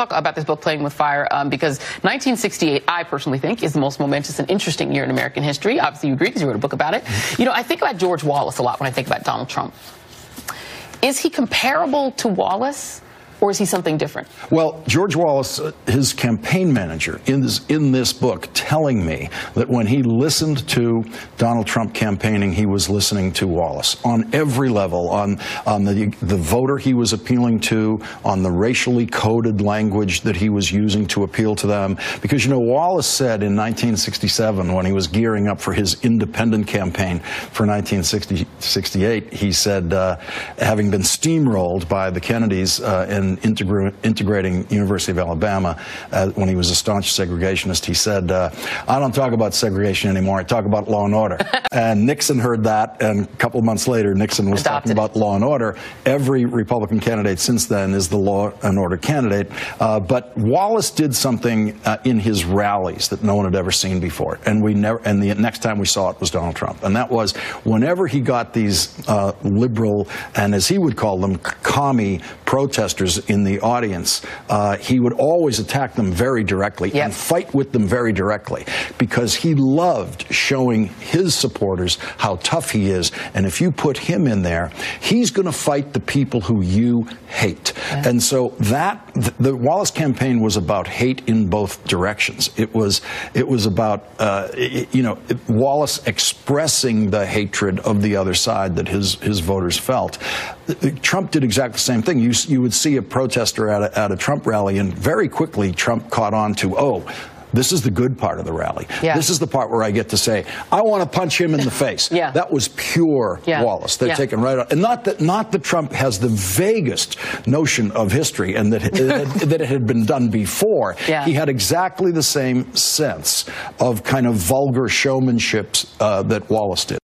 talk about this book, Playing with Fire, because 1968, I personally think, is the most momentous and interesting year in American history. Obviously, you agree because you wrote a book about it. You know, I think about George Wallace a lot when I think about Donald Trump. Is he comparable to Wallace, or is he something different? Well, George Wallace, his campaign manager, in this book, telling me that when he listened to Donald Trump campaigning, he was listening to Wallace on every level, on the voter he was appealing to, on the racially coded language that he was using to appeal to them. Because, you know, Wallace said in 1967, when he was gearing up for his independent campaign for 1968, he said, having been steamrolled by the Kennedys in integrating University of Alabama, when he was a staunch segregationist, he said, I don't talk about segregation anymore, I talk about law and order. And Nixon heard that, and a couple of months later, Nixon was talking about law and order. Every Republican candidate since then is the law and order candidate. But Wallace did something in his rallies that no one had ever seen before. And the next time we saw it was Donald Trump. And that was whenever he got these liberal, and as he would call them, commie protesters in the audience, he would always attack them very directly and fight with them very directly, because he loved showing his supporters how tough he is. And if you put him in there, he's going to fight the people who you hate. And so the Wallace campaign was about hate in both directions. It was about Wallace expressing the hatred of the other side that his voters felt. Trump did exactly the same thing. You would see a protester at a Trump rally, and very quickly Trump caught on to, oh, this is the good part of the rally. This is the part where I get to say, I want to punch him in the face. That was pure Wallace. They're taken right out. And not that Trump has the vaguest notion of history and that it had been done before. He had exactly the same sense of kind of vulgar showmanship that Wallace did.